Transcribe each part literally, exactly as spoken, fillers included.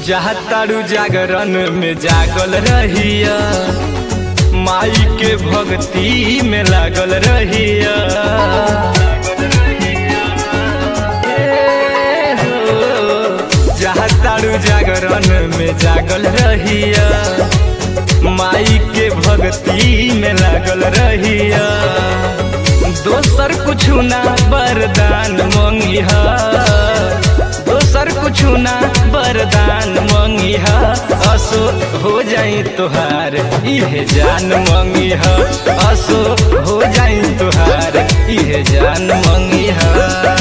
जहाँ तारू जागरण में जागल रहिया, माई के भक्ति में लागल रहिया। जहाँ तारू जागरण में जागल रहिया, माई के भक्ति में लागल रहिया। दोसर कुछ ना वरदान मंगिहा, दोसर कुछ ना वरदान मंगिहा। असो हो जाई तुहार इहे जान मंगिहा, असो हो जाई तुहार इहे जान मंगिहा।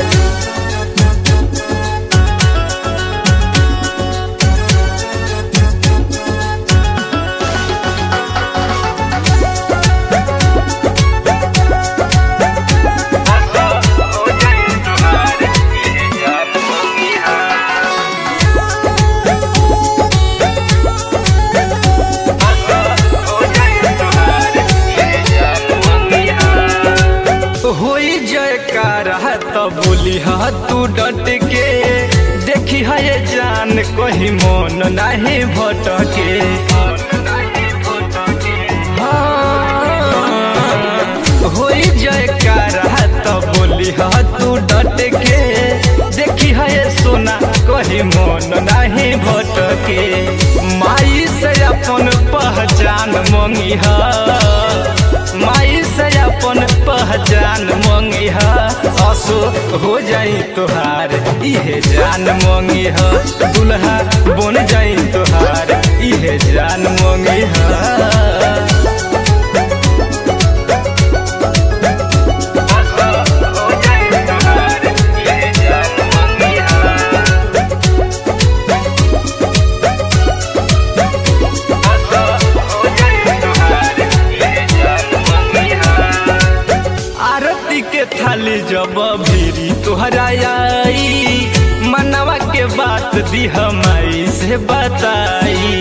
होई जयकारा तो बोली हा तू डट के, देखी है ये जान कहीं मन नहीं भटके। हाँ, होई जयकारा तो बोली हा तू डट के, देखी है ये सोना कहीं मन नहीं भटके। माई से अपन पहचान मंगिहा, माई से अपन पहचान मंगिहा। असो हो जाई तुहार इहे जान मंगिहा, दुल्हा बन जाई तुहार इहे जान मंगिहा। के थाली जब भीरी तुहरा आई, मनवा के बात दी हमारी से बताई।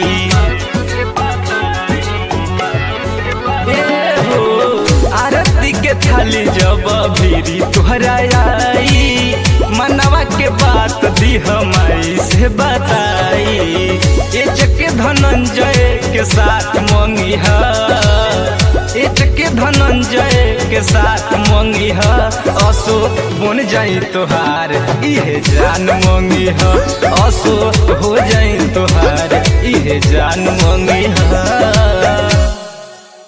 ए हो आरती के थाली जब भीरी तुहरा आई, मनवा के बात दी हमारी से बताई। इचके धनंजय के साथ मंगिहा, इचके धनंजय के साथ मंगिहा। असो बन जाई तुहार इहे जान मंगिहा, असो हो जाई तुहार इहे जान मंगिहा।